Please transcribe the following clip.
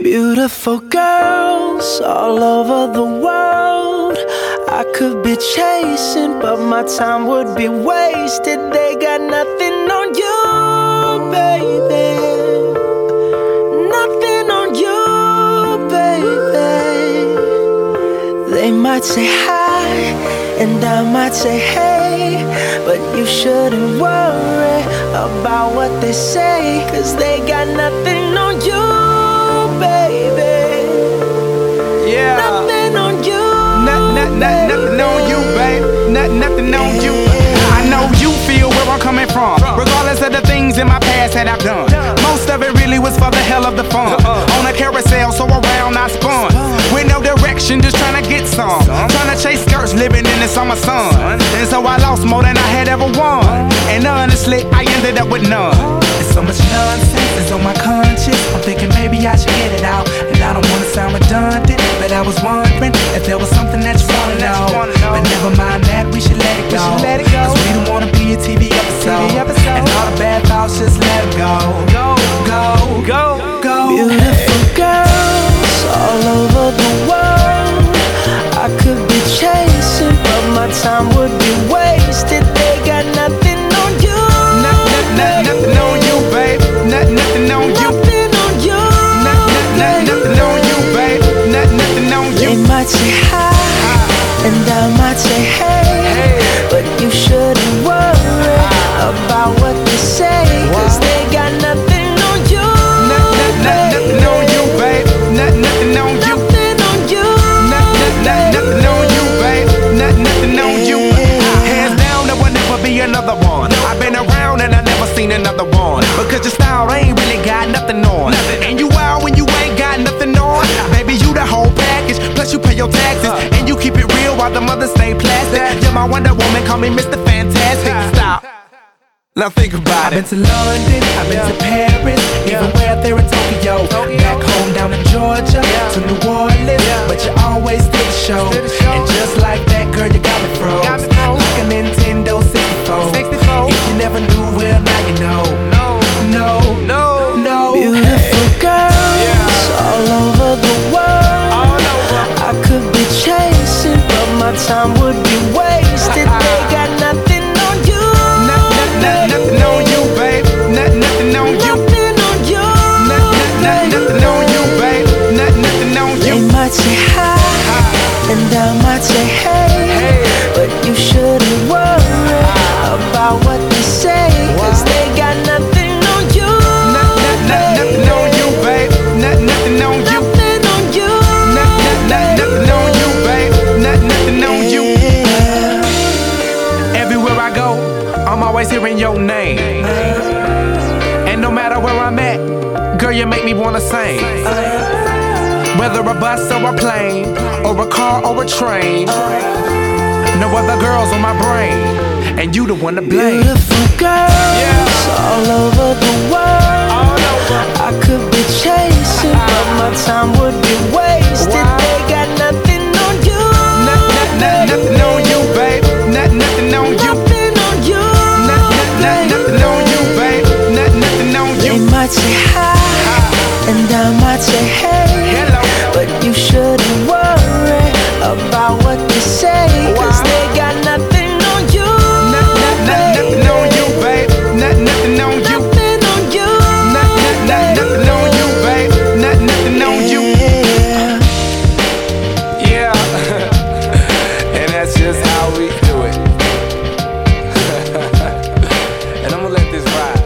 Beautiful girls all over the world. I could be chasing, but my time would be wasted. They got nothing on you, baby. Nothing on you, baby. They might say hi, and I might say hey, but you shouldn't worry about what they say, 'cause they got nothing on you, baby. Yeah. Nothing on you. Nothing on you, babe. Nothing on you. I know you feel where I'm coming from, regardless of the things in my past that I've done. Most of it really was for the hell of the fun. On a carousel, so around I spun. With no direction, just trying to get some. Trying to chase skirts, living in the summer sun. And so I lost more than I had ever won. And honestly, I ended up with none. There's so much nonsense is on my conscience. I'm thinking maybe I should get it out. And I don't wanna sound redundant, but I was wondering if there was something that you wanna know. But never mind that, we should let it go. 'Cause we don't wanna be a TV episode. And all the bad thoughts, just let it go. Go. Beautiful girls all over the world. I could be chasing, but my time would be wasted. They got nothing on you. Nothing on you, babe. Nothing on you. Nothing on you. Nothing on you, babe. Nothing on you. They might say hi, and I might say hey, but you shouldn't worry about what they say, 'cause they got nothing on you. Nothing on you, babe. Nothing on you. Nothing on you. Nothing on you, babe. Nothing on you. Hands down, there will never be another one. I've been around and I never seen another one. Because your style ain't really got nothing on. And you out when you ain't got nothing on. Baby, you the whole package. Plus you pay your taxes. And you keep it real while the mothers stay plastic. You're my Wonder Woman, call me Mr. Fantastic. Stop. Now think about it. I've been to London, I've been to Paris, even where there in Tokyo. Back home down in Georgia, to New Orleans, but you always did the show. And just like that, girl, you got me froze. Like a Nintendo 64. If you never knew, well, now you know. No. Beautiful girls all over the world. I could be chasing, but my time would be wasted. They got nothing on you. Nothing on you, babe. Nothing on you. Nothing on you. Nothing on you, babe. Nothing on you. They might say hi, and I might say hey, but you shouldn't worry about what they say, 'cause they got nothing on you. Nothing on you, babe. Nothing on you. Nothing on you. Nothing on you, babe. Nothing on you. Everywhere I go, I'm always hearing your name. And no matter where I'm at, girl, you make me wanna sing. Whether a bus or a plane, or a car or a train, no other girls on my brain, and you the one to blame. Beautiful girls all over the world. I could be chasing, but my time would be wasted. They got nothing on you. Nothing on you, babe. Nothing on you. Nothing on you. Nothing on you, babe. Nothing on you. They might say hi, and I might say hey, Hello. but you shouldn't worry about what they say, 'cause they got nothing on you. Nothing on you, babe. Nothing on you. Nothing on you. Nothing on you, babe. Nothing on you. Yeah. And that's just how we do it. And I'm gonna let this ride.